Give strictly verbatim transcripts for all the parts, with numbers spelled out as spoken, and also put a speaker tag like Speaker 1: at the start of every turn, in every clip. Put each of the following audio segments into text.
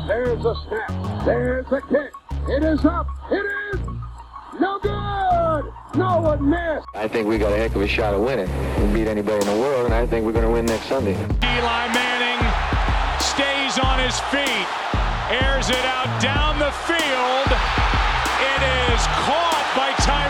Speaker 1: There's the snap. There's the kick. It is up. It is no good. No one missed.
Speaker 2: I think we got a heck of a shot at winning. We can beat anybody in the world, and I think we're going to win next Sunday.
Speaker 3: Eli Manning stays on his feet, airs it out down the field. It is caught by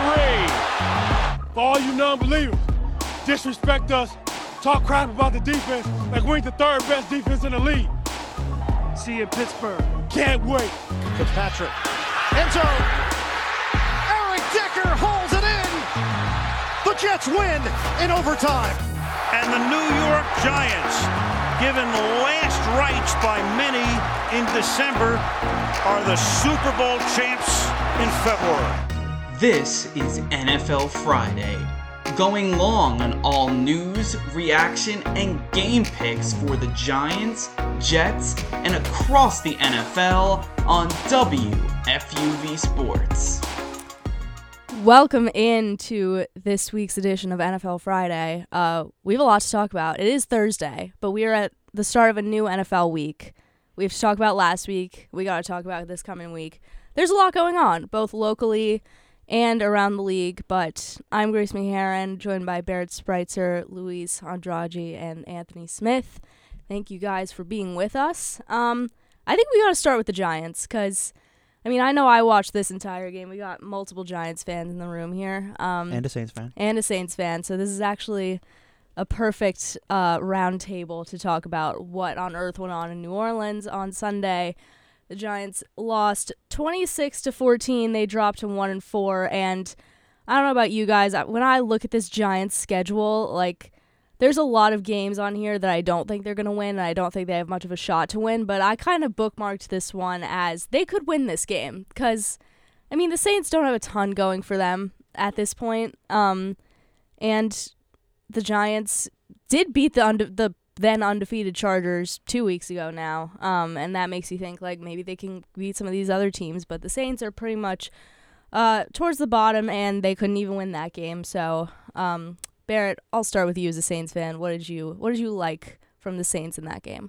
Speaker 3: Tyree.
Speaker 4: For all you non-believers, disrespect us, talk crap about the defense like we ain't the third best defense in the league. See you in Pittsburgh. Can't wait.
Speaker 5: Fitzpatrick. End zone. Eric Decker holds it in. The Jets win in overtime.
Speaker 6: And the New York Giants, given last rites by many in December, are the Super Bowl champs in February.
Speaker 7: This is N F L Friday, going long on all news, reaction, and game picks for the Giants, Jets, and across the N F L on W F U V Sports.
Speaker 8: Welcome into this week's edition of N F L Friday. Uh, we have a lot to talk about. It is Thursday, but we are at the start of a new N F L week. We have to talk about last week. We got to talk about this coming week. There's a lot going on, both locally and around the league, but I'm Grace McHarren, joined by Barrett Spreitzer, Luis Andrade, and Anthony Smith. Thank you guys for being with us. Um, I think we got to start with the Giants, because, I mean, I know I watched this entire game. We got multiple Giants fans in the room here. Um,
Speaker 9: and a Saints fan.
Speaker 8: And a Saints fan, so this is actually a perfect uh, round table to talk about what on earth went on in New Orleans on Sunday. The Giants lost twenty-six to fourteen. They dropped to one and four. And I don't know about you guys. When I look at this Giants schedule, like, there's a lot of games on here that I don't think they're going to win, and I don't think they have much of a shot to win. But I kind of bookmarked this one as they could win this game because, I mean, the Saints don't have a ton going for them at this point. Um, and the Giants did beat the unde- the then undefeated Chargers two weeks ago now, um, and that makes you think, like, maybe they can beat some of these other teams, but the Saints are pretty much uh, towards the bottom, and they couldn't even win that game. So, um, Barrett, I'll start with you as a Saints fan. What did you What did you like from the Saints in that game?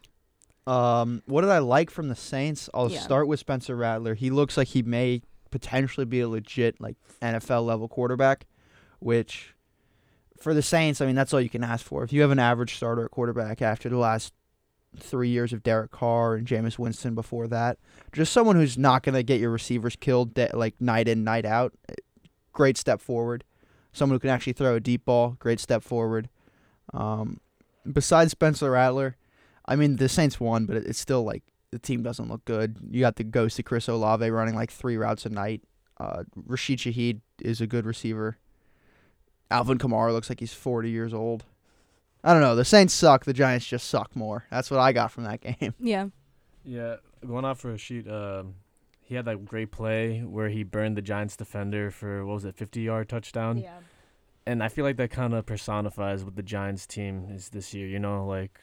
Speaker 9: Um, what did I like from the Saints? I'll
Speaker 8: Yeah.
Speaker 9: start with Spencer Rattler. He looks like he may potentially be a legit, like, N F L level quarterback, which for the Saints, I mean, that's all you can ask for. If you have an average starter at quarterback after the last three years of Derek Carr and Jameis Winston before that, just someone who's not going to get your receivers killed de- like night in, night out, great step forward. Someone who can actually throw a deep ball, great step forward. Um, besides Spencer Rattler, I mean, the Saints won, but it's still like the team doesn't look good. You got the ghost of Chris Olave running like three routes a night. Uh, Rashid Shaheed is a good receiver. Alvin Kamara looks like he's forty years old. I don't know. The Saints suck. The Giants just suck more. That's what I got from that game.
Speaker 8: Yeah.
Speaker 10: Yeah, going off for a sheet, um, he had that great play where he burned the Giants defender for, what was it, fifty-yard touchdown?
Speaker 8: Yeah.
Speaker 10: And I feel like that kind of personifies what the Giants team is this year. You know, like,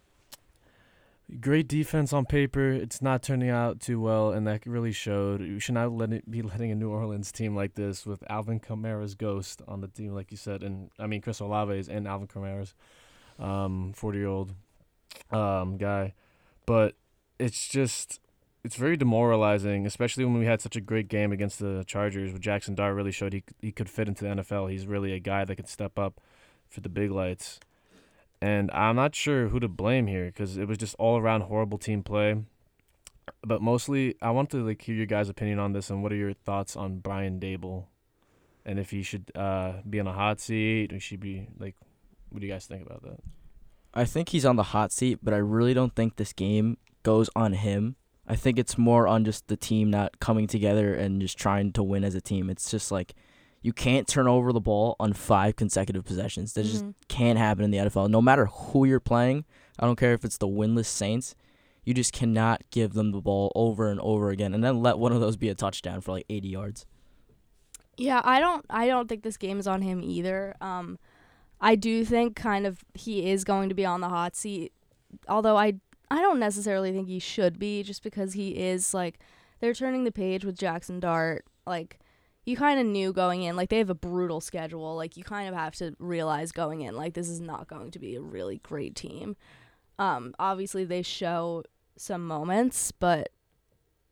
Speaker 10: great defense on paper. It's not turning out too well, and that really showed. You should not let it be letting a New Orleans team like this with Alvin Kamara's ghost on the team, like you said. And, I mean, Chris Olave's and Alvin Kamara's um, forty-year-old um, guy. But it's just, it's very demoralizing, especially when we had such a great game against the Chargers where Jackson Dart really showed he he could fit into the N F L. He's really a guy that could step up for the big lights. And I'm not sure who to blame here because it was just all-around horrible team play. But mostly, I want to like hear your guys' opinion on this and what are your thoughts on Brian Daboll? And if he should uh, be on a hot seat, or should be, like, what do you guys think about that?
Speaker 11: I think he's on the hot seat, but I really don't think this game goes on him. I think it's more on just the team not coming together and just trying to win as a team. It's just like, you can't turn over the ball on five consecutive possessions. That mm-hmm. just can't happen in the N F L. No matter who you're playing, I don't care if it's the winless Saints, you just cannot give them the ball over and over again and then let one of those be a touchdown for like eighty yards.
Speaker 8: Yeah, I don't I don't think this game is on him either. Um, I do think kind of he is going to be on the hot seat, although I, I don't necessarily think he should be just because he is, like, they're turning the page with Jackson Dart, like, you kind of knew going in, like, they have a brutal schedule. Like, you kind of have to realize going in, like, this is not going to be a really great team. Um, obviously, they show some moments, but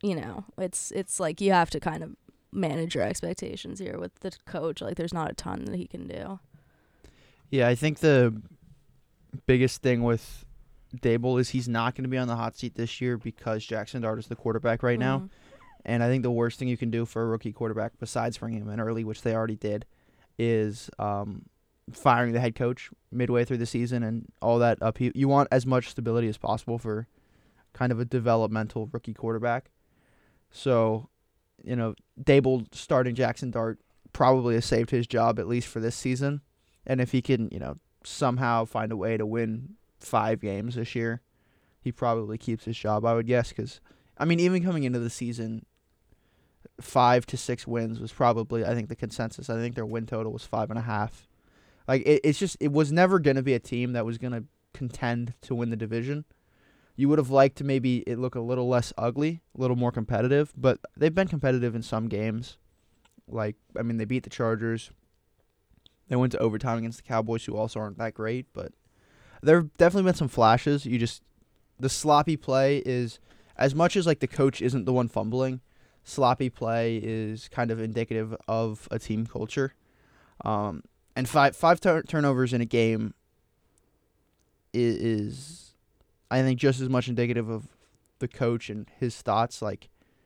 Speaker 8: you know, it's it's like you have to kind of manage your expectations here with the coach. Like, there's not a ton that he can do.
Speaker 9: Yeah, I think the biggest thing with Dable is he's not going to be on the hot seat this year because Jackson Dart is the quarterback right
Speaker 8: Mm-hmm.
Speaker 9: now. And I think the worst thing you can do for a rookie quarterback, besides bringing him in early, which they already did, is um, firing the head coach midway through the season and all that up. You want as much stability as possible for kind of a developmental rookie quarterback. So, you know, Dable starting Jackson Dart probably has saved his job, at least for this season. And if he can, you know, somehow find a way to win five games this year, he probably keeps his job, I would guess. Because, I mean, even coming into the season, five to six wins was probably, I think, the consensus. I think their win total was five and a half. Like, it, it's just, it was never going to be a team that was going to contend to win the division. You would have liked to maybe it look a little less ugly, a little more competitive, but they've been competitive in some games. Like, I mean, they beat the Chargers. They went to overtime against the Cowboys, who also aren't that great, but there have definitely been some flashes. You just, the sloppy play is, as much as like the coach isn't the one fumbling, sloppy play is kind of indicative of a team culture. Um, and five five tur- turnovers in a game is, is, I think, just as much indicative of the coach and his thoughts. Like,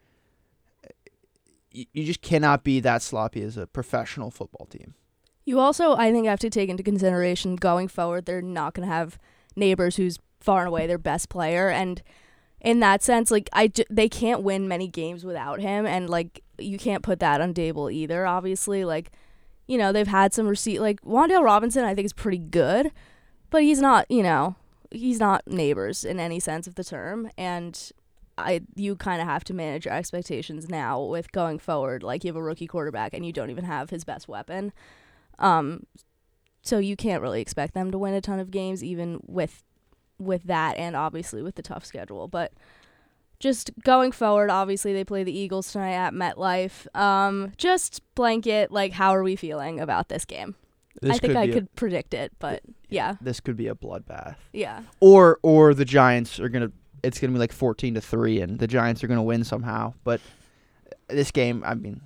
Speaker 9: you, you just cannot be that sloppy as a professional football team.
Speaker 8: You also, I think, have to take into consideration going forward, they're not going to have Neighbors, who's far and away their best player. And in that sense, like, I j- they can't win many games without him. And, like, you can't put that on Dable either, obviously. Like, you know, they've had some receipt. Like, Wan'Dale Robinson, I think, is pretty good. But he's not, you know, he's not Neighbors in any sense of the term. And I, you kind of have to manage your expectations now with going forward. Like, you have a rookie quarterback and you don't even have his best weapon. Um, so you can't really expect them to win a ton of games, even with with that, and obviously with the tough schedule. But just going forward, obviously they play the Eagles tonight at MetLife. Um, just blanket, like, how are we feeling about this game?
Speaker 9: This
Speaker 8: I think
Speaker 9: could
Speaker 8: I
Speaker 9: be a-
Speaker 8: could predict it, but yeah,
Speaker 9: This could be a bloodbath.
Speaker 8: yeah,
Speaker 9: Or or the Giants are gonna. It's gonna be like fourteen to three, and the Giants are gonna win somehow. But this game, I mean,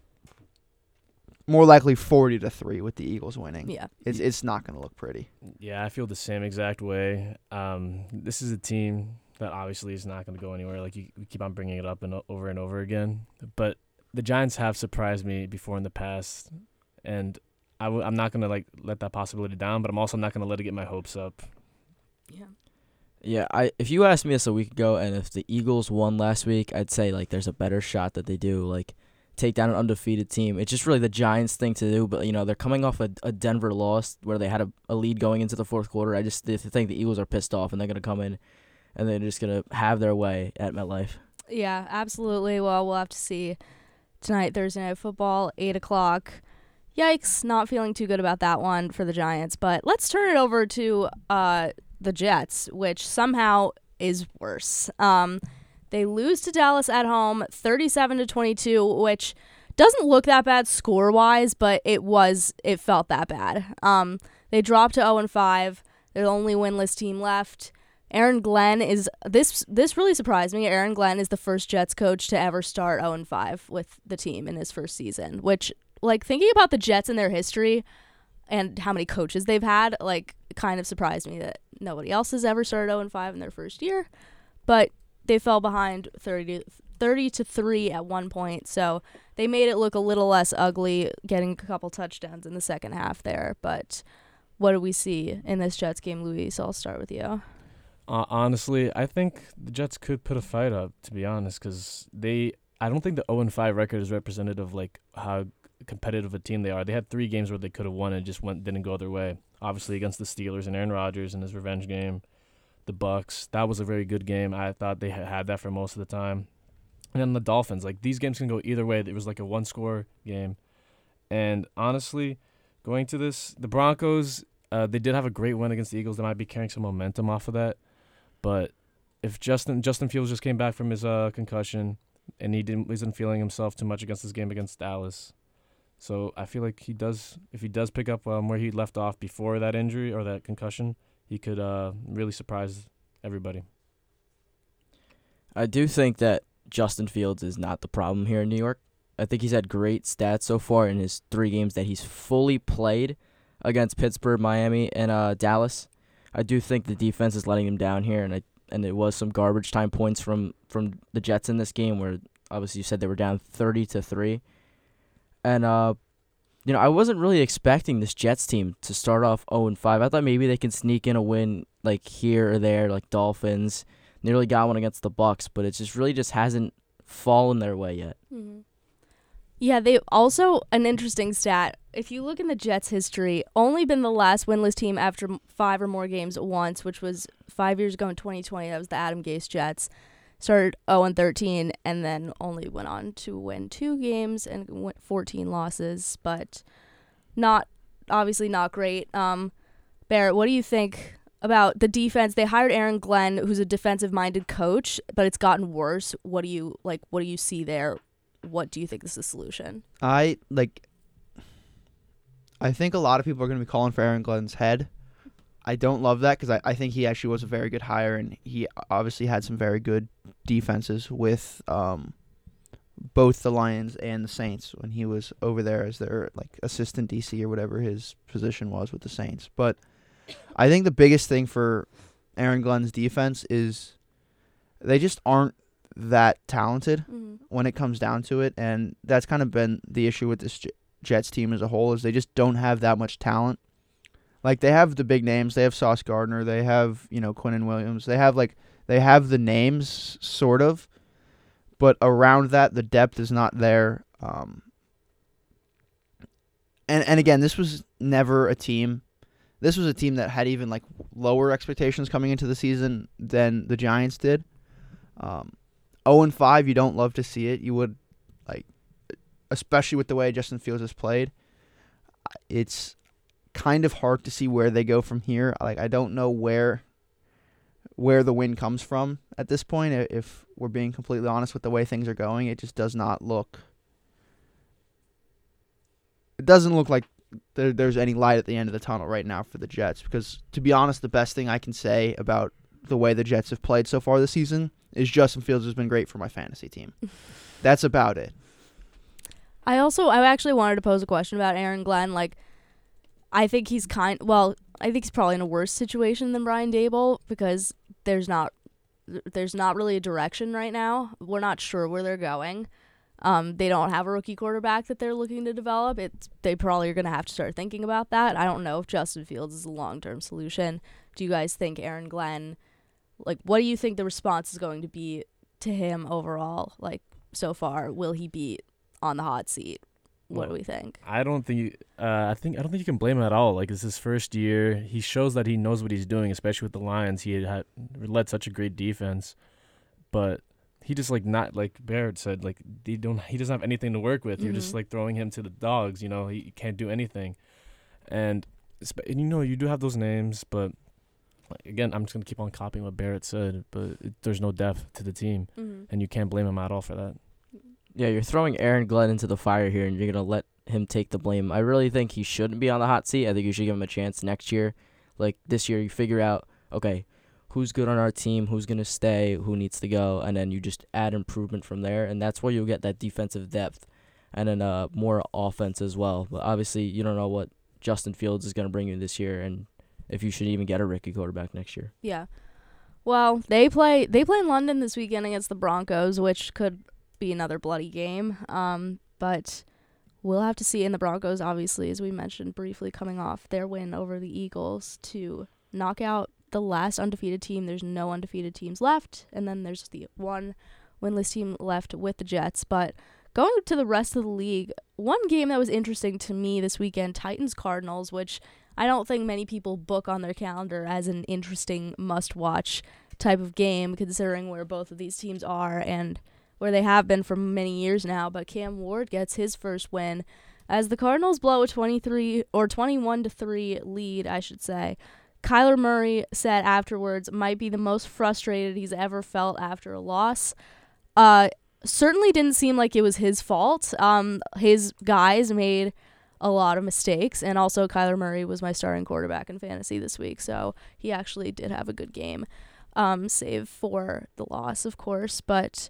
Speaker 9: more likely forty to three with the Eagles winning.
Speaker 8: yeah.
Speaker 9: It's it's not gonna look pretty.
Speaker 10: Yeah, I feel the same exact way. Um, this is a team that obviously is not going to go anywhere. Like, you, we keep on bringing it up and o- over and over again. But the Giants have surprised me before in the past, and I w- I'm not going to like let that possibility down. But I'm also not going to let it get my hopes up.
Speaker 8: Yeah.
Speaker 11: Yeah, I if you asked me this a week ago, and if the Eagles won last week, I'd say like there's a better shot that they do like take down an undefeated team. It's just really the Giants' thing to do, but you know they're coming off a, a Denver loss where they had a, a lead going into the fourth quarter. I just th- think the Eagles are pissed off and they're gonna come in and they're just gonna have their way at MetLife.
Speaker 8: Yeah, absolutely. Well, we'll have to see tonight, Thursday Night Football, eight o'clock. Yikes, not feeling too good about that one for the Giants. But let's turn it over to uh, the Jets, which somehow is worse. Um, they lose to Dallas at home, thirty-seven to twenty-two, which doesn't look that bad score-wise, but it was, it felt that bad. Um, they dropped to oh and five. They're the only winless team left. Aaron Glenn is this. This really surprised me. Aaron Glenn is the first Jets coach to ever start oh and five with the team in his first season. Which, like, thinking about the Jets and their history and how many coaches they've had, like, kind of surprised me that nobody else has ever started oh and five in their first year. But they fell behind thirty to three at one point, so they made it look a little less ugly, getting a couple touchdowns in the second half there. But what do we see in this Jets game, Luis? I'll start with you.
Speaker 10: Uh, honestly, I think the Jets could put a fight up, to be honest, because they. I don't think the oh and five record is representative of like how competitive a team they are. They had three games where they could have won and just went didn't go their way. Obviously against the Steelers and Aaron Rodgers in his revenge game, the Bucks. That was a very good game. I thought they had that for most of the time. And then the Dolphins. Like, these games can go either way. It was like a one-score game. And honestly, going to this, the Broncos, uh, they did have a great win against the Eagles. They might be carrying some momentum off of that. But if Justin Justin Fields just came back from his uh, concussion and he didn't wasn't feeling himself too much against this game against Dallas, so I feel like he does. If he does pick up um, where he left off before that injury or that concussion, he could uh, really surprise everybody.
Speaker 11: I do think that Justin Fields is not the problem here in New York. I think he's had great stats so far in his three games that he's fully played against Pittsburgh, Miami, and uh, Dallas. I do think the defense is letting him down here, and I and it was some garbage time points from, from the Jets in this game where obviously you said they were down thirty to three. And uh, you know, I wasn't really expecting this Jets team to start off oh and five. I thought maybe they can sneak in a win like here or there, like Dolphins. Nearly got one against the Bucks, but it just really just hasn't fallen their way yet.
Speaker 8: Mm-hmm. Yeah, they also, an interesting stat, if you look in the Jets' history, only been the last winless team after five or more games once, which was five years ago in twenty twenty. That was the Adam Gase Jets. Started oh and thirteen and then only went on to win two games and went fourteen losses, but not, obviously not great. Um, Barrett, what do you think about the defense? They hired Aaron Glenn, who's a defensive-minded coach, but it's gotten worse. What do you, like, what do you see there? What do you think is the solution?
Speaker 9: I like. I think a lot of people are going to be calling for Aaron Glenn's head. I don't love that because I, I think he actually was a very good hire, and he obviously had some very good defenses with um, both the Lions and the Saints when he was over there as their like assistant D C or whatever his position was with the Saints. But I think the biggest thing for Aaron Glenn's defense is they just aren't that talented mm-hmm. when it comes down to it, and that's kind of been the issue with this J- Jets team as a whole is they just don't have that much talent. Like they have the big names, they have Sauce Gardner, they have, you know, Quinnen Williams, they have like they have the names sort of, but around that the depth is not there. Um, and and again, this was never a team. This was a team that had even like lower expectations coming into the season than the Giants did. Um, oh and five, you don't love to see it. You would, like, especially with the way Justin Fields has played. It's kind of hard to see where they go from here. Like, I don't know where where the win comes from at this point. If we're being completely honest with the way things are going, it just does not look. It doesn't look like there, there's any light at the end of the tunnel right now for the Jets. Because to be honest, the best thing I can say about the way the Jets have played so far this season is Justin Fields has been great for my fantasy team. That's about it.
Speaker 8: I also, I actually wanted to pose a question about Aaron Glenn. Like, I think he's kind, well, I think he's probably in a worse situation than Brian Daboll because there's not, there's not really a direction right now. We're not sure where they're going. Um, they don't have a rookie quarterback that they're looking to develop. It's, they probably are going to have to start thinking about that. I don't know if Justin Fields is a long-term solution. Do you guys think Aaron Glenn, like, what do you think the response is going to be to him overall? Like, so far, will he be on the hot seat? What do we think?
Speaker 10: I don't think you, uh, I think I don't think you can blame him at all. Like, it's his first year. He shows that he knows what he's doing, especially with the Lions. He had, had led such a great defense, but he just like not like Barrett said. Like they don't. He doesn't have anything to work with. Mm-hmm. You're just like throwing him to the dogs. You know, he can't do anything, and, and you know you do have those names, but like, again, I'm just gonna keep on copying what Barrett said. But it, there's no depth to the team, mm-hmm. and you can't blame him at all for that.
Speaker 11: Yeah, you're throwing Aaron Glenn into the fire here, and you're going to let him take the blame. I really think he shouldn't be on the hot seat. I think you should give him a chance next year. Like, this year, you figure out, okay, who's good on our team, who's going to stay, who needs to go, and then you just add improvement from there, and that's where you'll get that defensive depth and then uh, more offense as well. But obviously, you don't know what Justin Fields is going to bring you this year, and if you should even get a rookie quarterback next year.
Speaker 8: Yeah. Well, they play they play in London this weekend against the Broncos, which could be another bloody game, um, but we'll have to see. In the Broncos, obviously, as we mentioned briefly, coming off their win over the Eagles to knock out the last undefeated team. There's no undefeated teams left, and then there's the one winless team left with the Jets. But going to the rest of the league, one game that was interesting to me this weekend, Titans-Cardinals, which I don't think many people book on their calendar as an interesting must-watch type of game, considering where both of these teams are and where they have been for many years now. But Cam Ward gets his first win as the Cardinals blow a twenty-three or twenty-one to three lead, I should say. Kyler Murray said afterwards might be the most frustrated he's ever felt after a loss. Uh, certainly didn't seem like it was his fault. Um, his guys made a lot of mistakes, and also Kyler Murray was my starting quarterback in fantasy this week, so he actually did have a good game, um, save for the loss, of course. But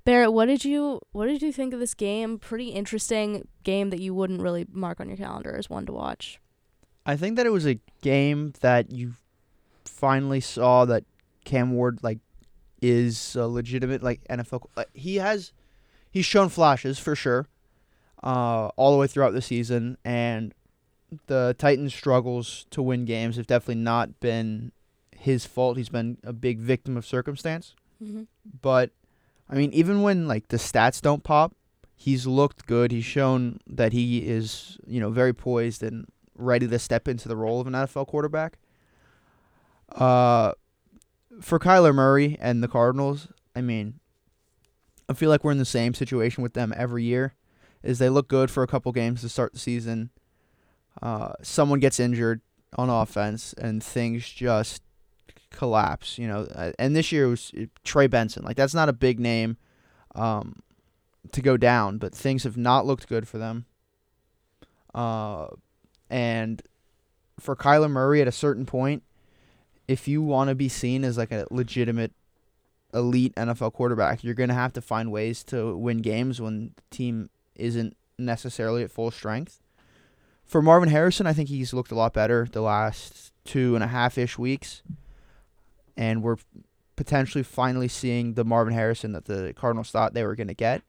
Speaker 8: Barrett, what did you what did you think of this game? Pretty interesting game that you wouldn't really mark on your calendar as one to watch.
Speaker 9: I think that it was a game that you finally saw that Cam Ward like is a legitimate like N F L. Uh, he has he's shown flashes for sure, uh, all the way throughout the season, and the Titans' struggles to win games have definitely not been his fault. He's been a big victim of circumstance.
Speaker 8: Mm-hmm.
Speaker 9: But I mean, even when like the stats don't pop, he's looked good. He's shown that he is, you know, very poised and ready to step into the role of an N F L quarterback. Uh, for Kyler Murray and the Cardinals, I mean, I feel like we're in the same situation with them every year. Is they look good for a couple games to start the season. Uh, someone gets injured on offense and things just collapse, you know. And this year it was Trey Benson. Like, that's not a big name um, to go down, but things have not looked good for them. Uh, and for Kyler Murray, at a certain point, if you want to be seen as like a legitimate elite N F L quarterback, you're going to have to find ways to win games when the team isn't necessarily at full strength. For Marvin Harrison, I think he's looked a lot better the last two and a half-ish weeks. And we're potentially finally seeing the Marvin Harrison that the Cardinals thought they were going to get.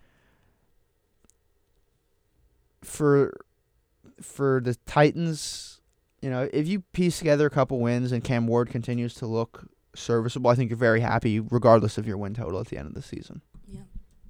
Speaker 9: For for the Titans, you know, if you piece together a couple wins and Cam Ward continues to look serviceable, I think you're very happy regardless of your win total at the end of the season.
Speaker 8: Yeah.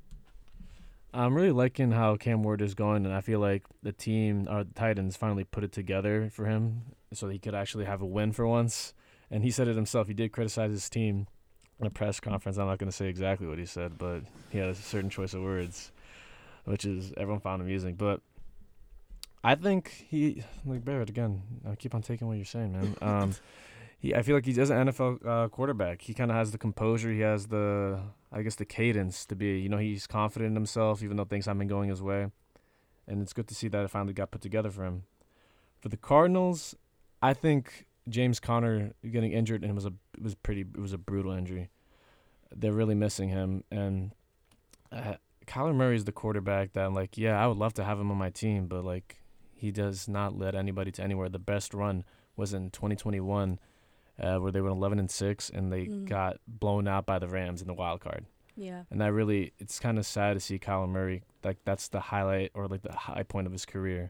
Speaker 10: I'm really liking how Cam Ward is going, and I feel like the team, or the Titans, finally put it together for him so that he could actually have a win for once. And he said it himself. He did criticize his team in a press conference. I'm not going to say exactly what he said, but he had a certain choice of words, which is everyone found amusing. But I think he, like Barrett, again, I keep on taking what you're saying, man. Um, he, I feel like he does an N F L uh, quarterback. He kind of has the composure. He has the, I guess, the cadence to be, you know, he's confident in himself, even though things haven't been going his way. And it's good to see that it finally got put together for him. For the Cardinals, I think James Conner getting injured, and it was a it was pretty it was a brutal injury. They're really missing him, and uh, Kyler Murray is the quarterback that, like, yeah, I would love to have him on my team, but like, he does not lead anybody to anywhere. The best run was in twenty twenty-one, uh, where they went eleven and six, and they mm. got blown out by the Rams in the wild card.
Speaker 8: Yeah,
Speaker 10: and that really, it's kind of sad to see Kyler Murray, like, that's the highlight or like the high point of his career.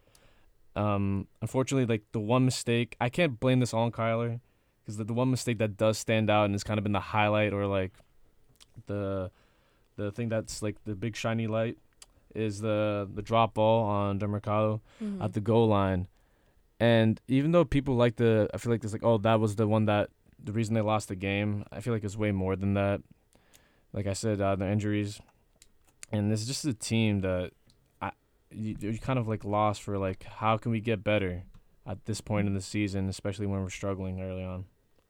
Speaker 10: Um, unfortunately, like, the one mistake, I can't blame this all on Kyler, because the, the one mistake that does stand out and has kind of been the highlight, or like the the thing that's like the big shiny light, is the the drop ball on DeMarcado mm-hmm. at the goal line. And even though people like the, I feel like it's like, oh, that was the one that, the reason they lost the game, I feel like it's way more than that. Like I said, uh, the injuries, and this is just a team that You, you're kind of like lost for, like, how can we get better at this point in the season, especially when we're struggling early on.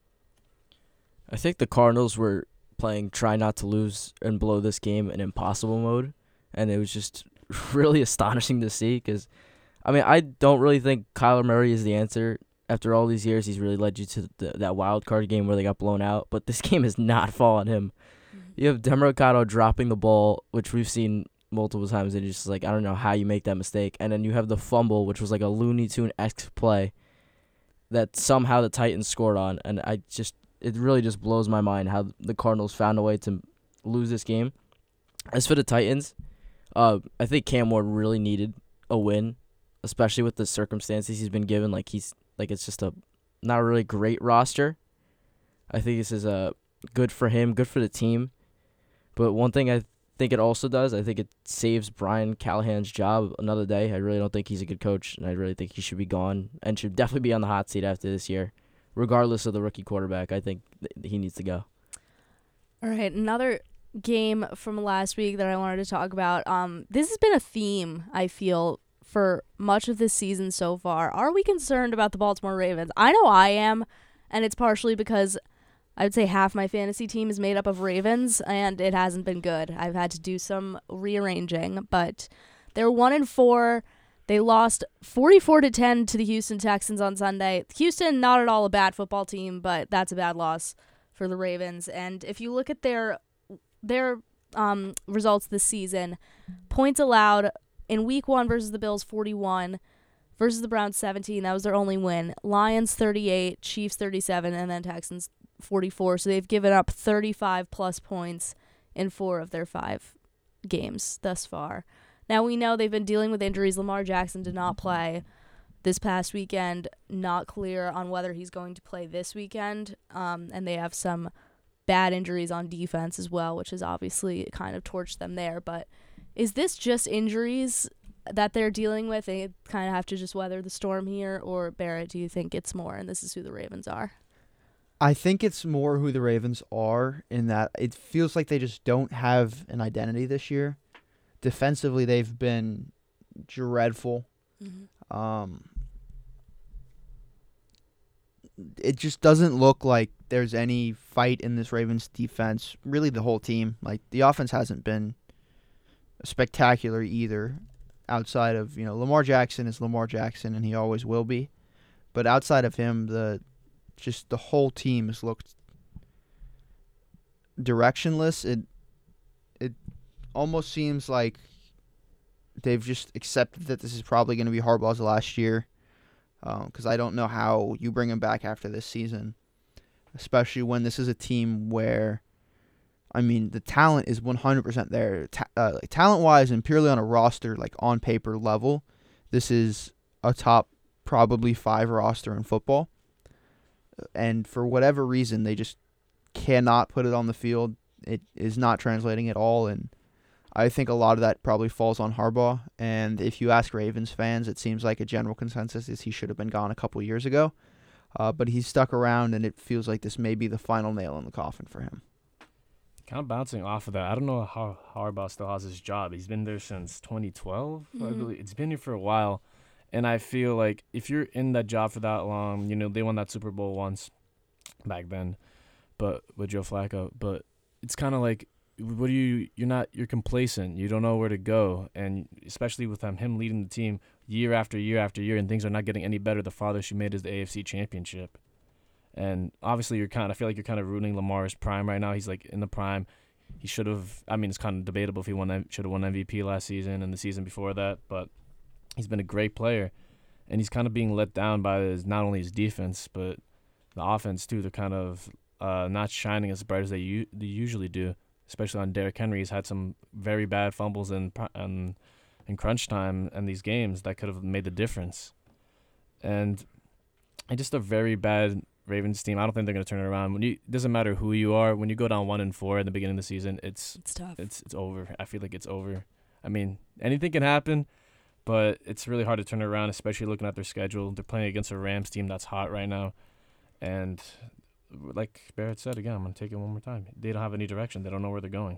Speaker 11: I think the Cardinals were playing try not to lose and blow this game in impossible mode, and it was just really astonishing to see because, I mean, I don't really think Kyler Murray is the answer. After all these years, he's really led you to the, that wild card game where they got blown out, but this game has not fallen him. Mm-hmm. You have DeMarcado dropping the ball, which we've seen multiple times, and it's just like, I don't know how you make that mistake. And then you have the fumble, which was like a Looney Tune-esque play that somehow the Titans scored on, and I just, it really just blows my mind how the Cardinals found a way to lose this game. As for the Titans, uh, I think Cam Ward really needed a win, especially with the circumstances he's been given. Like, he's like, it's just a not a really great roster. I think this is a good for him, good for the team. But one thing I think it also does, I think it saves Brian Callahan's job another day. I really don't think he's a good coach, and I really think he should be gone and should definitely be on the hot seat after this year. Regardless of the rookie quarterback, I think th- he needs to go.
Speaker 8: All right, another game from last week that I wanted to talk about. Um, this has been a theme, I feel, for much of this season so far. Are we concerned about the Baltimore Ravens? I know I am, and it's partially because I would say half my fantasy team is made up of Ravens, and it hasn't been good. I've had to do some rearranging, but they're one and four. They lost forty-four to ten to the Houston Texans on Sunday. Houston, not at all a bad football team, but that's a bad loss for the Ravens. And if you look at their their um, results this season. Points allowed in week one versus the Bills, forty-one. Versus the Browns, seventeen. That was their only win. Lions, thirty-eight. Chiefs, thirty-seven. And then Texans, forty-four. So they've given up thirty-five plus points in four of their five games thus far. Now, we know they've been dealing with injuries. Lamar Jackson did not play this past weekend. Not clear on whether he's going to play this weekend. Um, and they have some bad injuries on defense as well, which has obviously kind of torched them there. But is this just injuries that they're dealing with? They kind of have to just weather the storm here? Or, Barrett, do you think it's more, and this is who the Ravens are?
Speaker 9: I think it's more who the Ravens are in that it feels like they just don't have an identity this year. Defensively, they've been dreadful. Mm-hmm. Um, it just doesn't look like there's any fight in this Ravens defense. Really, the whole team. Like, the offense hasn't been spectacular either. Outside of, you know, Lamar Jackson is Lamar Jackson, and he always will be. But outside of him, the just the whole team has looked directionless. It it almost seems like they've just accepted that this is probably going to be Harbaugh's last year. Because um, I don't know how you bring him back after this season, especially when this is a team where, I mean, the talent is one hundred percent there. Ta- uh, like, talent-wise and purely on a roster, like on paper level, this is a top probably five roster in football. And for whatever reason, they just cannot put it on the field. It is not translating at all, and I think a lot of that probably falls on Harbaugh. And if you ask Ravens fans, it seems like a general consensus is he should have been gone a couple years ago. Uh, but he's stuck around, and it feels like this may be the final nail in the coffin for him.
Speaker 10: Kind of bouncing off of that, I don't know how Harbaugh still has his job. He's been there since twenty twelve, mm-hmm. I believe. It's been here for a while. And I feel like if you're in that job for that long, you know, they won that Super Bowl once back then, but with Joe Flacco. But it's kind of like, what do you, you're not, you're complacent. You don't know where to go. And especially with um, him leading the team year after year after year, and things are not getting any better, the farthest you made is the A F C Championship. And obviously, you're kind of, I feel like you're kind of ruining Lamar's prime right now. He's like in the prime. He should have, I mean, it's kind of debatable if he won, should have won M V P last season and the season before that, but he's been a great player. And he's kind of being let down by his, not only his defense, but the offense too. They're kind of uh, not shining as bright as they, u- they usually do, especially on Derrick Henry. He's had some very bad fumbles in, in, in crunch time in these games that could have made the difference. And it's just a very bad Ravens team. I don't think they're going to turn it around. When you, it doesn't matter who you are. When you go down one and four at the beginning of the season, it's
Speaker 8: it's tough.
Speaker 10: It's it's over. I feel like it's over. I mean, anything can happen, but it's really hard to turn it around, especially looking at their schedule. They're playing against a Rams team that's hot right now, and like Barrett said again, I'm going to take it one more time. They don't have any direction. They don't know where they're going.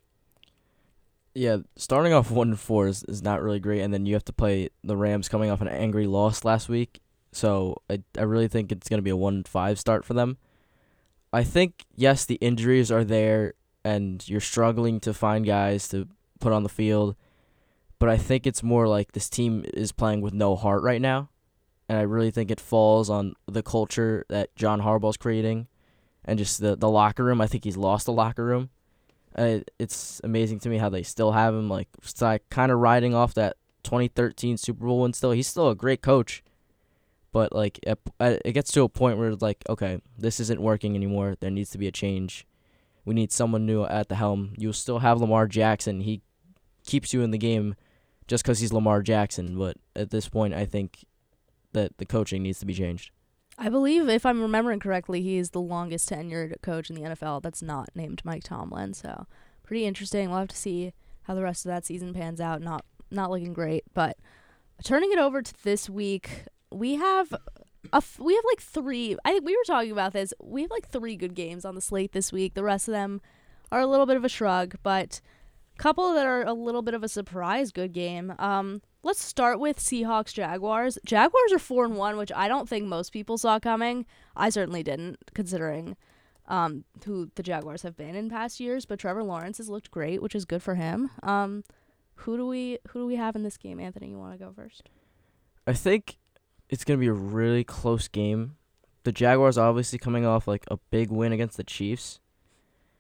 Speaker 11: Yeah, starting off one and four is, is not really great, and then you have to play the Rams coming off an angry loss last week. So I I really think it's going to be a one and five start for them. I think, yes, the injuries are there, and you're struggling to find guys to put on the field, but I think it's more like this team is playing with no heart right now, and I really think it falls on the culture that John Harbaugh's creating and just the, the locker room. I think he's lost the locker room. Uh, it's amazing to me how they still have him, like, like kind of riding off that twenty thirteen Super Bowl win still. He's still a great coach. But, like, it, it gets to a point where it's like, okay, this isn't working anymore. There needs to be a change. We need someone new at the helm. You'll still have Lamar Jackson. He keeps you in the game just because he's Lamar Jackson. But at this point, I think that the coaching needs to be changed.
Speaker 8: I believe, if I'm remembering correctly, he is the longest tenured coach in the N F L that's not named Mike Tomlin. So, pretty interesting. We'll have to see how the rest of that season pans out. Not, not looking great. But turning it over to this week, we have a f- we have like three. I think we were talking about this. We have like three good games on the slate this week. The rest of them are a little bit of a shrug, but a couple that are a little bit of a surprise good game. Um, let's start with Seahawks Jaguars. Jaguars are four and one, which I don't think most people saw coming. I certainly didn't, considering um who the Jaguars have been in past years. But Trevor Lawrence has looked great, which is good for him. Um, who do we who do we have in this game, Anthony? You want to go first?
Speaker 11: I think it's going to be a really close game. The Jaguars obviously coming off like a big win against the Chiefs.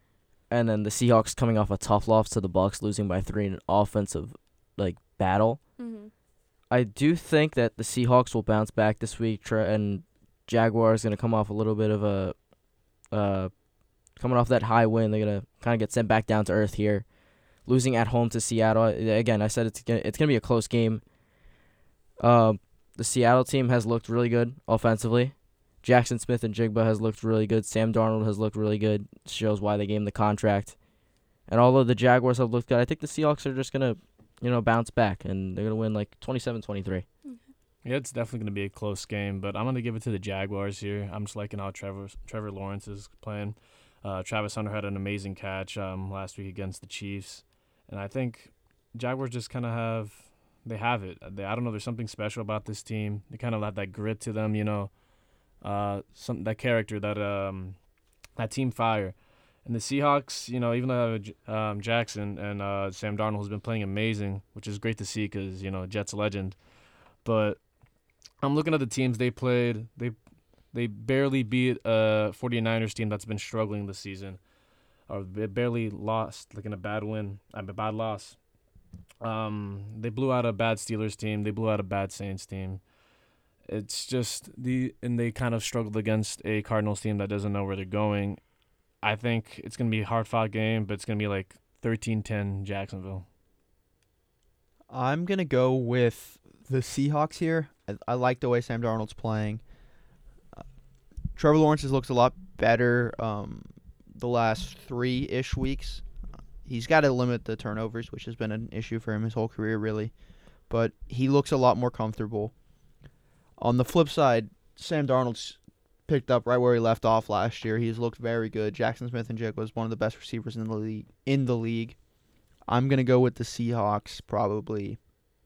Speaker 11: and then the Seahawks coming off a tough loss to the Bucs, losing by three in an offensive like battle.
Speaker 8: Mm-hmm.
Speaker 11: I do think that the Seahawks will bounce back this week, tra- and Jaguars going to come off a little bit of a uh, coming off that high win. They're going to kind of get sent back down to earth here, losing at home to Seattle. Again, I said it's gonna, it's going to be a close game. Um, the Seattle team has looked really good offensively. Jackson Smith and Jigba has looked really good. Sam Darnold has looked really good. Shows why they gave him the contract. And although the Jaguars have looked good, I think the Seahawks are just going to, you know, bounce back, and they're going to win like twenty-seven twenty-three.
Speaker 10: Yeah, it's definitely going to be a close game, but I'm going to give it to the Jaguars here. I'm just liking how Trevor Trevor Lawrence is playing. Uh, Travis Hunter had an amazing catch um, last week against the Chiefs, and I think Jaguars just kind of have they have it. They, I don't know, there's something special about this team. They kind of have that grit to them, you know, uh, some that character, that um, that team fire. And the Seahawks, you know, even though um, Jackson and uh, Sam Darnold has been playing amazing, which is great to see because, you know, Jets legend. But I'm looking at the teams they played. They they barely beat a 49ers team that's been struggling this season. Or they barely lost, like in a bad win, a bad loss. Um, they blew out a bad Steelers team. They blew out a bad Saints team. It's just the and they kind of struggled against a Cardinals team that doesn't know where they're going. I think it's going to be a hard-fought game, but it's going to be like thirteen ten Jacksonville.
Speaker 9: I'm going to go with the Seahawks here. I, I like the way Sam Darnold's playing. Uh, Trevor Lawrence has looked a lot better um, the last three-ish weeks. Uh, he's got to limit the turnovers, which has been an issue for him his whole career, really. But he looks a lot more comfortable. On the flip side, Sam Darnold's picked up right where he left off last year. He's looked very good. Jackson Smith and Jigba was one of the best receivers in the league. In the league, I'm gonna go with the Seahawks, probably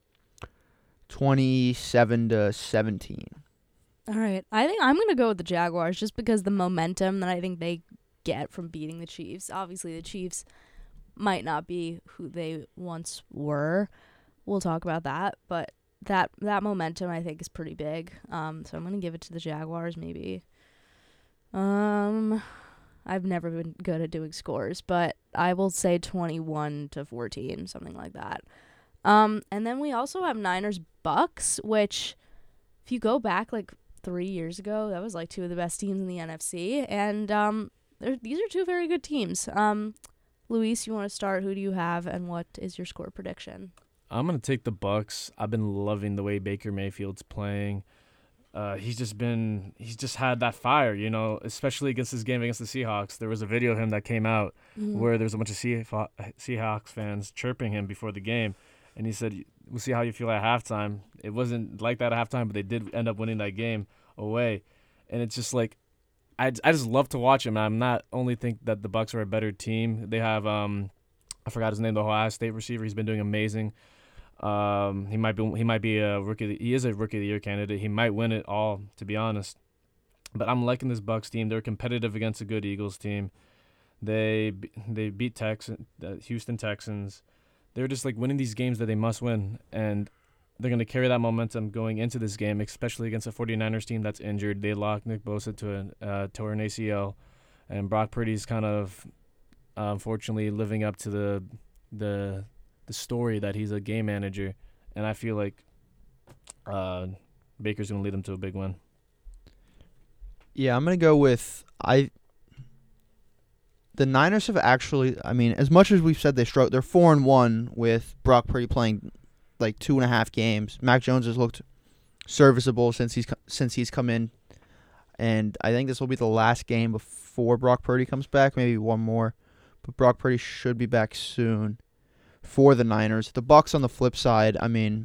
Speaker 9: twenty-seven to seventeen.
Speaker 8: All right, I think I'm gonna go with the Jaguars just because the momentum that I think they get from beating the Chiefs. Obviously, the Chiefs might not be who they once were. We'll talk about that, but that that momentum I think is pretty big. Um, so I'm gonna give it to the Jaguars, maybe. Um, I've never been good at doing scores, but I will say twenty-one to fourteen, something like that. Um, and then we also have Niners Bucks, which, if you go back like three years ago, that was like two of the best teams in the N F C, and um, these are two very good teams. Um, Luis, you want to start? Who do you have, and what is your score prediction?
Speaker 10: I'm going to take the Bucks. I've been loving the way Baker Mayfield's playing. Uh, he's just been, he's just had that fire, you know, especially against this game against the Seahawks. There was a video of him that came out mm-hmm. where there was a bunch of Seah- Seahawks fans chirping him before the game. And he said, we'll see how you feel at halftime. It wasn't like that at halftime, but they did end up winning that game away. And it's just like, I, I just love to watch him. I'm not only think that the Bucks are a better team. They have, um, I forgot his name, the Ohio State receiver. He's been doing amazing. Um, he might be he might be a rookie. He is a rookie of the year candidate. He might win it all, to be honest. But I'm liking this Bucks team. They're competitive against a good Eagles team. They they beat Texan, the Houston Texans. They're just like winning these games that they must win, and they're going to carry that momentum going into this game, especially against a 49ers team that's injured. They locked Nick Bosa to a uh, torn A C L, and Brock Purdy's kind of uh, unfortunately living up to the the. the story that he's a game manager, and I feel like uh, Baker's going to lead them to a big win.
Speaker 9: Yeah, I'm going to go with I. The Niners have actually, I mean, as much as we've said they struggle, they're four and one with Brock Purdy playing like two and a half games. Mac Jones has looked serviceable since he's since he's come in, and I think this will be the last game before Brock Purdy comes back. Maybe one more, but Brock Purdy should be back soon for the Niners. The Bucs on the flip side, I mean,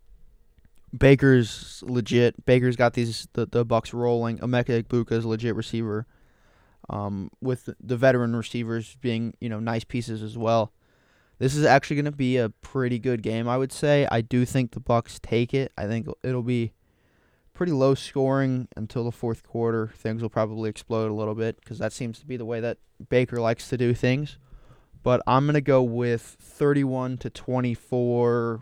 Speaker 9: Baker's legit. Baker's got these the, the Bucs rolling. Emeka Egbuka's a legit receiver. Um, with the veteran receivers being, you know, nice pieces as well. This is actually going to be a pretty good game, I would say. I do think the Bucs take it. I think it'll be pretty low scoring until the fourth quarter. Things will probably explode a little bit because that seems to be the way that Baker likes to do things. But I'm going to go with thirty-one to twenty-four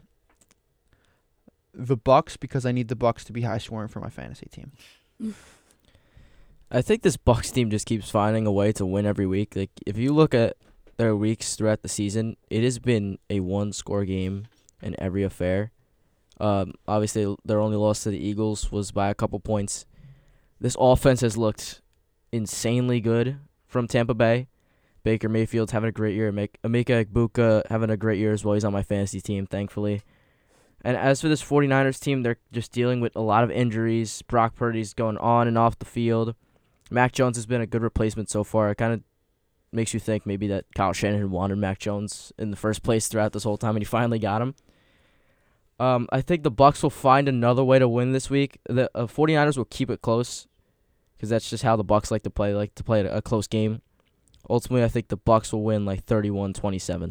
Speaker 9: the Bucs because I need the Bucs to be high scoring for my fantasy team.
Speaker 11: I think this Bucs team just keeps finding a way to win every week. Like if you look at their weeks throughout the season, it has been a one-score game in every affair. Um, obviously, their only loss to the Eagles was by a couple points. This offense has looked insanely good from Tampa Bay. Baker Mayfield's having a great year. Emeka Egbuka having a great year as well. He's on my fantasy team, thankfully. And as for this 49ers team, they're just dealing with a lot of injuries. Brock Purdy's going on and off the field. Mac Jones has been a good replacement so far. It kind of makes you think maybe that Kyle Shanahan wanted Mac Jones in the first place throughout this whole time, and he finally got him. Um, I think the Bucs will find another way to win this week. The uh, 49ers will keep it close because that's just how the Bucs like to play. They like to play a close game. Ultimately, I think the Bucs will win like thirty-one twenty-seven.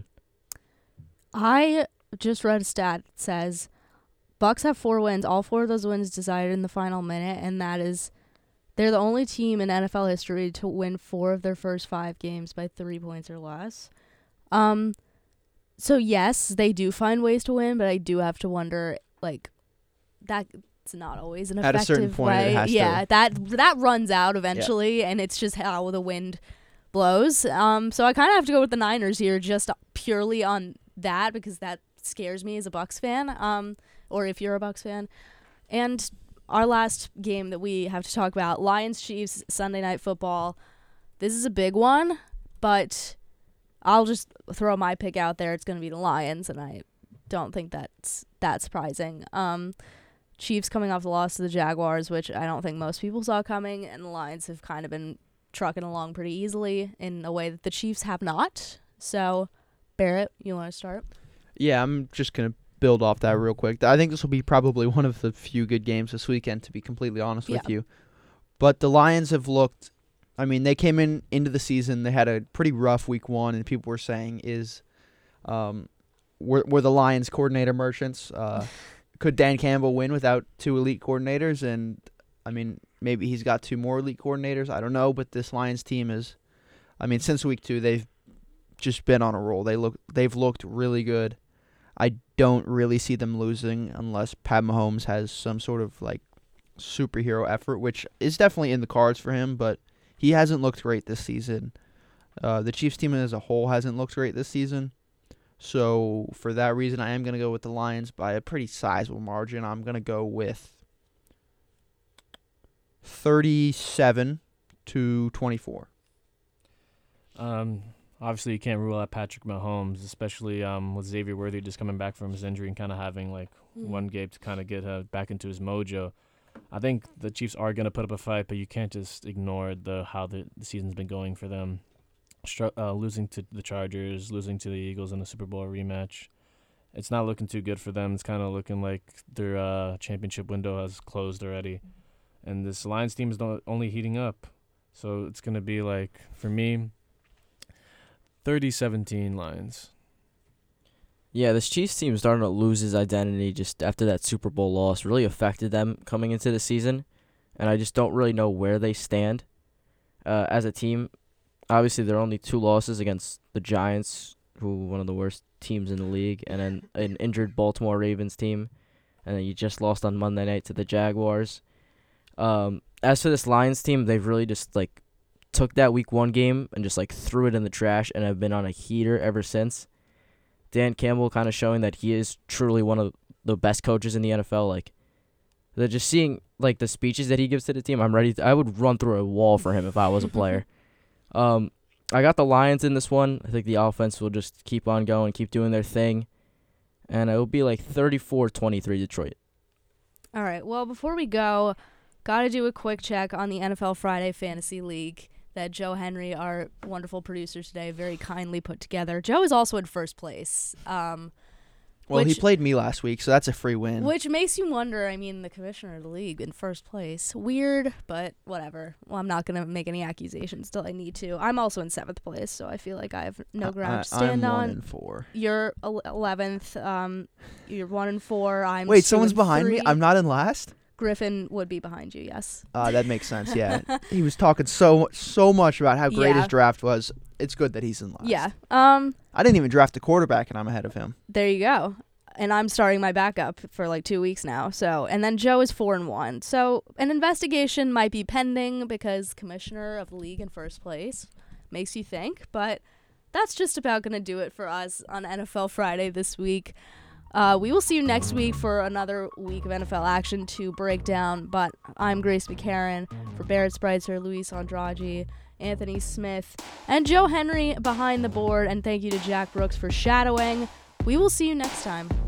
Speaker 8: I just read a stat that says Bucs have four wins. All four of those wins decided in the final minute, and that is they're the only team in N F L history to win four of their first five games by three points or less. Um, so yes, they do find ways to win, but I do have to wonder, like, that's not always an
Speaker 9: At
Speaker 8: effective
Speaker 9: a certain point,
Speaker 8: way.
Speaker 9: it has
Speaker 8: yeah,
Speaker 9: to.
Speaker 8: that that runs out eventually, yeah. And it's just how the wind blows. Um, so I kind of have to go with the Niners here, just purely on that, because that scares me as a Bucs fan. Um, or if you're a Bucs fan, and our last game that we have to talk about, Lions-Chiefs, Sunday Night Football. This is a big one, but I'll just throw my pick out there. It's going to be the Lions, and I don't think that's that surprising. Um, Chiefs coming off the loss to the Jaguars, which I don't think most people saw coming, and the Lions have kind of been trucking along pretty easily in a way that the Chiefs have not. So, Barrett, you want to start?
Speaker 9: Yeah, I'm just going to build off that real quick. I think this will be probably one of the few good games this weekend, to be completely honest
Speaker 8: yeah.
Speaker 9: with you. But the Lions have looked, I mean, they came in into the season, they had a pretty rough week one, and people were saying, is, um, were, were the Lions coordinator merchants? Uh, could Dan Campbell win without two elite coordinators? And, I mean, maybe he's got two more elite coordinators. I don't know, but this Lions team is, I mean, since week two, they've just been on a roll. They look, they've looked really good. I don't really see them losing unless Pat Mahomes has some sort of, like, superhero effort, which is definitely in the cards for him, but he hasn't looked great this season. Uh, the Chiefs team as a whole hasn't looked great this season. So, for that reason, I am going to go with the Lions by a pretty sizable margin. I'm going to go with thirty-seven to twenty-four.
Speaker 10: Um... Obviously, you can't rule out Patrick Mahomes, especially um, with Xavier Worthy just coming back from his injury and kind of having like mm. one game to kind of get uh, back into his mojo. I think the Chiefs are going to put up a fight, but you can't just ignore the how the, the season's been going for them. Stru- uh, losing to the Chargers, losing to the Eagles in the Super Bowl rematch. It's not looking too good for them. It's kind of looking like their uh, championship window has closed already. And this Lions team is only heating up. So it's going to be like, for me, thirty seventeen Lions.
Speaker 11: Yeah, this Chiefs team is starting to lose his identity just after that Super Bowl loss. Really affected them coming into the season, and I just don't really know where they stand uh, as a team. Obviously, there are only two losses against the Giants, who one of the worst teams in the league, and then an injured Baltimore Ravens team, and then you just lost on Monday night to the Jaguars. Um, as for this Lions team, they've really just like took that week one game and just like threw it in the trash and have been on a heater ever since. Dan Campbell kind of showing that he is truly one of the best coaches in the N F L. Like, they're just seeing like the speeches that he gives to the team. I'm ready. To, I would run through a wall for him if I was a player. um, I got the Lions in this one. I think the offense will just keep on going, keep doing their thing, and it will be like thirty-four twenty-three Detroit.
Speaker 8: All right. Well, before we go, got to do a quick check on the N F L Friday Fantasy League that Joe Henry, our wonderful producer today, very kindly put together. Joe is also in first place. Um,
Speaker 9: well,
Speaker 8: which,
Speaker 9: he played me last week, so that's a free win.
Speaker 8: Which makes you wonder, I mean, the commissioner of the league in first place. Weird, but whatever. Well, I'm not going to make any accusations till I need to. I'm also in seventh place, so I feel like I have no ground
Speaker 9: I,
Speaker 8: to stand
Speaker 9: I'm
Speaker 8: on.
Speaker 9: one and four.
Speaker 8: You're eleventh. Um, you're one and four. I'm
Speaker 9: Wait,
Speaker 8: two
Speaker 9: someone's
Speaker 8: and
Speaker 9: behind
Speaker 8: three.
Speaker 9: me? I'm not in last?
Speaker 8: Griffin would be behind you, yes.
Speaker 9: Uh, that makes sense, yeah. He was talking so so much about how great
Speaker 8: yeah.
Speaker 9: his draft was. It's good that he's in last.
Speaker 8: Yeah. Um.
Speaker 9: I didn't even draft a quarterback, and I'm ahead of him.
Speaker 8: There you go. And I'm starting my backup for like two weeks now. So, and then Joe is four and one. So, an investigation might be pending because commissioner of the league in first place makes you think, but that's just about going to do it for us on N F L Friday this week. Uh, we will see you next week for another week of N F L action to break down. But I'm Grace McCarran for Barrett Spreitzer, Luis Andrade, Anthony Smith, and Joe Henry behind the board. And thank you to Jack Brooks for shadowing. We will see you next time.